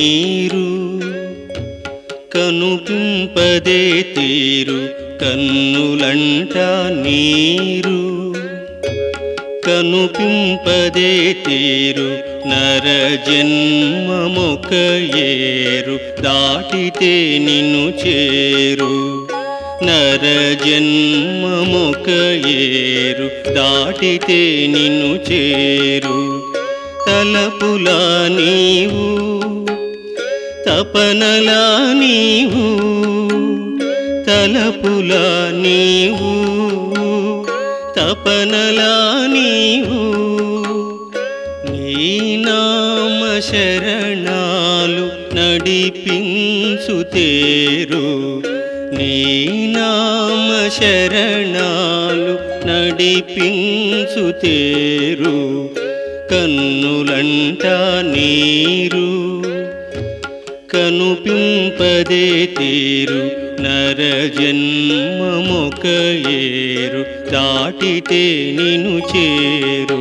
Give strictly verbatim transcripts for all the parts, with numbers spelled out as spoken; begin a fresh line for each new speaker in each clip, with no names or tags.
నీరు కనుపింపదే తీరు కన్నులంట నీరు కనుపింపదే తీరు నర జన్మమొక ఏరు దాటితే నిన్ను చేరు నర జన్మమొక ఏరు దాటితే నిన్ను చేరు తలపులా నీవు తపనలా నీవు తలపులా నీవు తపనలా నీవు నీ నామ శరణాలు నడిపించు తేరు నీ నామ శరణాలు నడిపించు తేరు కన్నులంట నీరు కనుపింపదే తీరు నర జన్మమొక ఏరు దాటితే నిన్ను చేరు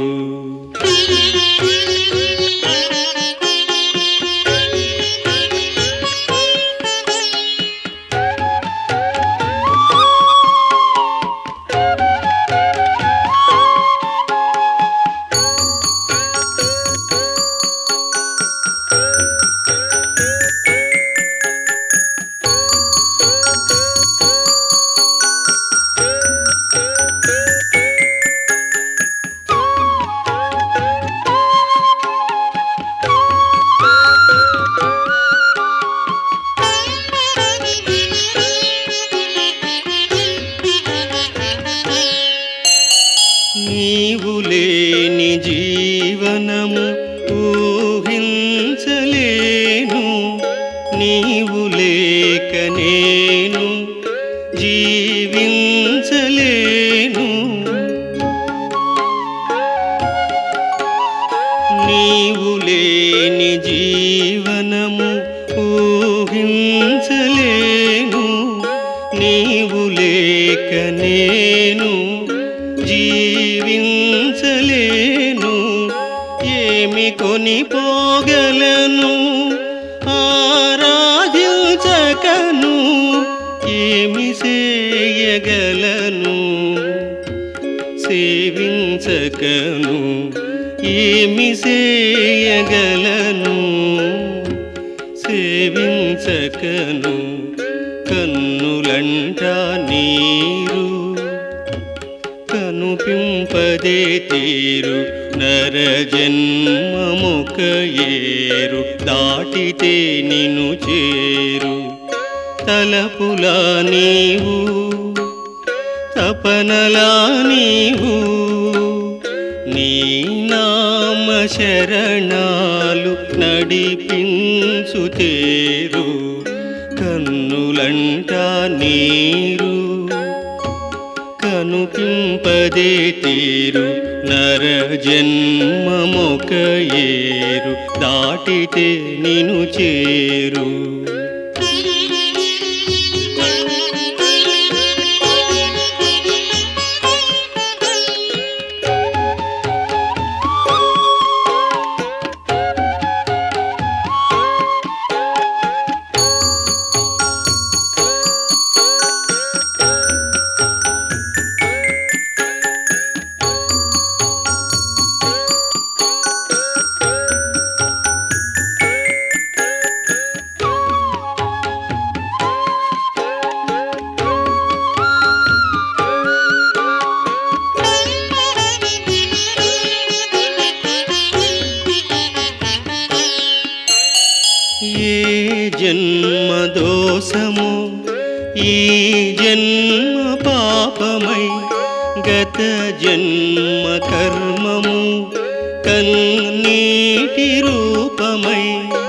నీవు లేని జీవనము ఊహించలేను నీవు లేక నేను జీవించలేను నీవు లేని జీవనము ఊహించలేను నీవు లేక నేను జీవించలేను ఏమి కొనిపోగలను ఆరాధించకను ఏమి చేయగలను సేవించకను ఏమి చేయగలను సేవించకను కన్నులంట నీరు కనుపింపదే తీరు నర జన్మమొక ఏరు దాటితే నిన్ను చేరు తలపులా నీవు తపనలా నీవు నీ నామ శరణాలు నడిపించు తేరు కన్నులంట నీరు కనుపింపదే తీరు నర జన్మమొక ఏరు దాటితే నిన్ను చేరు ఏ జన్మ దోషము ఈ జన్మ పాపమై గత జన్మ కర్మము కన్నీటి రూపమై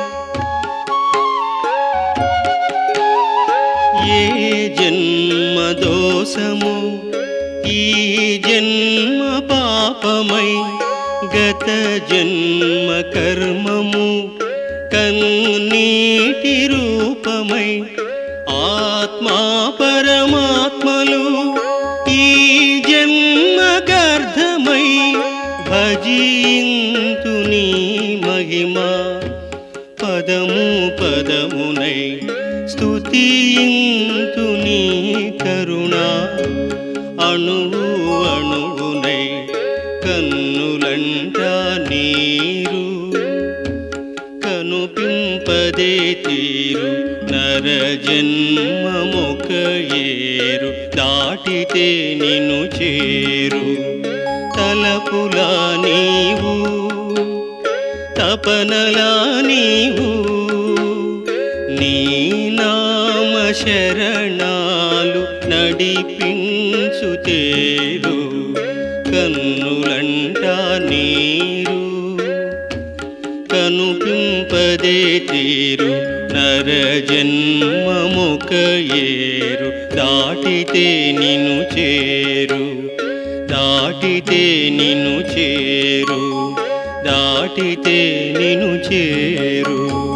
ఏ జన్మ దోషము ఈ జన్మ పాపమై గత జన్మ కర్మము కన్నీటి రూపమై ఆత్మా పరమాత్మలు ఈ జన్మ గర్ధమై భజింతు నీ మహిమ పదము పదమునై స్తుతియింతు నీ కరుణా అణువు అణువునై కన్నులంట నీరు కనుపింపదే తీరు నరజన్మమొక ఏరు దాటితే నిన్ను చేరు తలపులా నీవు తపనలా నీవు నీ నామ శరణాలు నడిపించు తేరు కన్నులంట నీరు కనుపింపదే తీరు నరజన్మమొక ఏరు దాటితే నిన్ను చేరు దాటితే నిన్ను చేరు దాటితే నిన్ను చేరు